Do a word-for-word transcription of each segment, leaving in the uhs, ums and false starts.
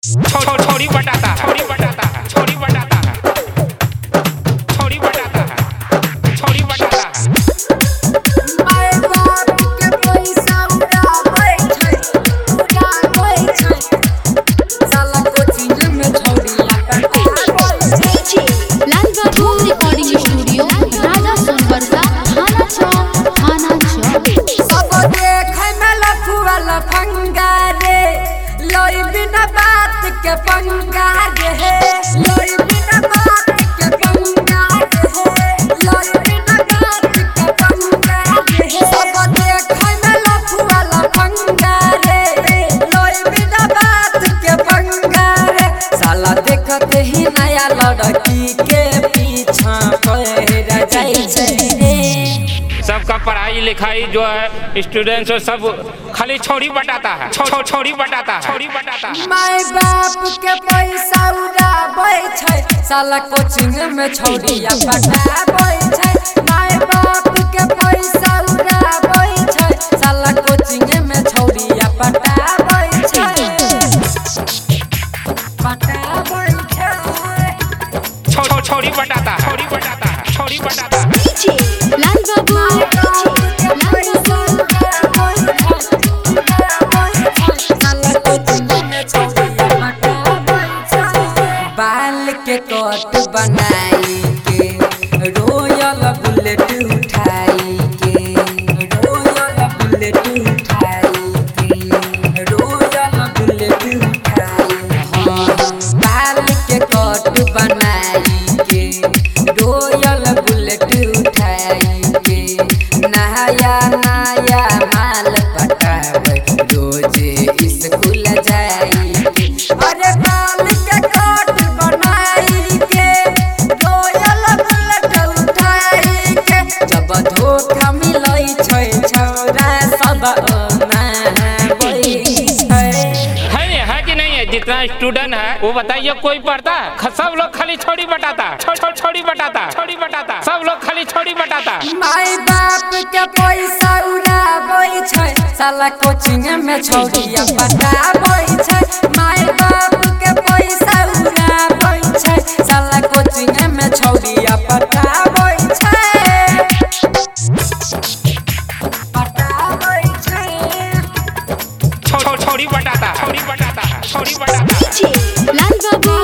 छोड़ी बटाता है, छोड़ी बटाता है, छोड़ी बटाता है, छोड़ी बटाता है, छोड़ी बटाता है। माय बाप के पैसा उड़ाबै छै, उड़ाबै छै, साला कोचिंग में छौड़िया पटाबै छै। लाल बाबू रिकॉर्डिंग स्टूडियो राजा सोनवर्षा थाना चौक थाना चौक। सब देखै में लफुआ लफंगा रे, लोई बिना बात के पंगा रे, लोई बिना बात के पंगा रे, लोई बिना बात के पंगा रे। सब देखै में लफुआ लफंगा रे, लोई बिना बात के पंगा रे। साला देखत ही नया लड़की के पीछा पड़ जाइ छै रे। सबका पढ़ाई लिखाई जो है स्टूडेंट्स सब खाली छोड़ी बटाता है, छो, छो, छोड़ी बटाता है, छोड़ी बटाता है। माय बाप के पैसा उड़ाबै छै, साला कोचिंग में छौड़िया पटाबै छै। माय बाप के पैसा उड़ाबै छै, साला कोचिंग में छौड़िया पटाबै छै, पटाबै छै। छो, छो, छोड़ी बटाता है, छोड़ी बटाता है, छोड़ी बटाता है। लाल बाबू बाल के कट बनाई के, रोयल बुलेट उठाई के, रोयल बुलेट उठाई के, रोयल बुलेट उठाई। हाँ, बाल के कट बनाई के, रोयल बुलेट उठाई के, नया नया माल पटावे, रोजे स्कूल जाई के। अरे बाल के कट बनाई के, रोयल बुलेट उठाई के, जब धोखा मिलै छै छौरा सब ओनाबै छै। है नहीं है कि नहीं है? जितना स्टूडेंट है वो बताइए, कोई पढ़ता है? ख- सब लोग खाली छोड़ी बटाता है, छो, छो, छोड़ी बटाता है, छोड़ी बटाता है, सब लोग खाली छोड़ी बटाता है। माय बाप के पैसा उड़ाबै छै, साला कोचिंग में छौड़िया पटाबै छै। माय बाप के पैसा उड़ाबै छै, साला कोचिंग में छौड़िया पटाबै छै, पटाबै छै। छो, छो, छोड़ी बटाता है, छोड़ी बटाता है, छोड़ी बटाता है। लाल बाबू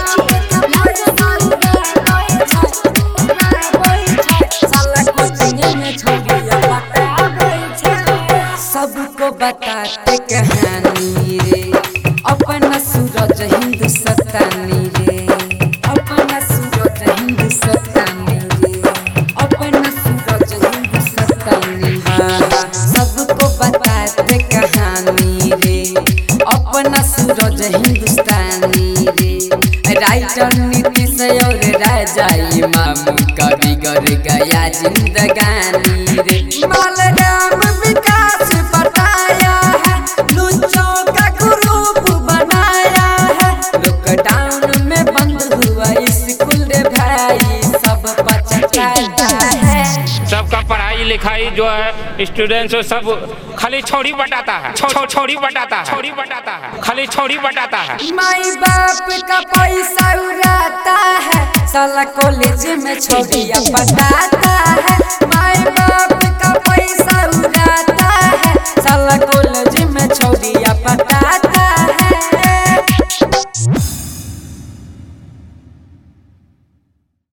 सबको बताते कहानी रे, अपना सूरज हिंदुस्तानी रे, अपना सूरज हिंदुस्तानी रे, अपना सूरज हिंदुस्तानी। हाँ, सबको बताते कहानी रे, अपना सूरज हिंदुस्तानी रे। राइटर नीतीश और राजा इमाम का बिगड़ गया जिंदगानी रे। मालराम विकास बताया है, लुच्चों का ग्रुप बनाया है, लॉकडाउन में बंद हुआ स्कूल रे भाई, सब पछताता है। सबका पढ़ाई लिखाई जो है स्टूडेंट्स सब खाली छोड़ी बटाता है, छो, छो, छोड़ी बटाता है, छोड़ी बटाता है, खाली छोड़ी बटाता है। माई बाप का पैसा उड़ाता है, साला कॉलेज में छौड़िया पटाता है। माई बाप का पैसा उड़ाता है, साला कॉलेज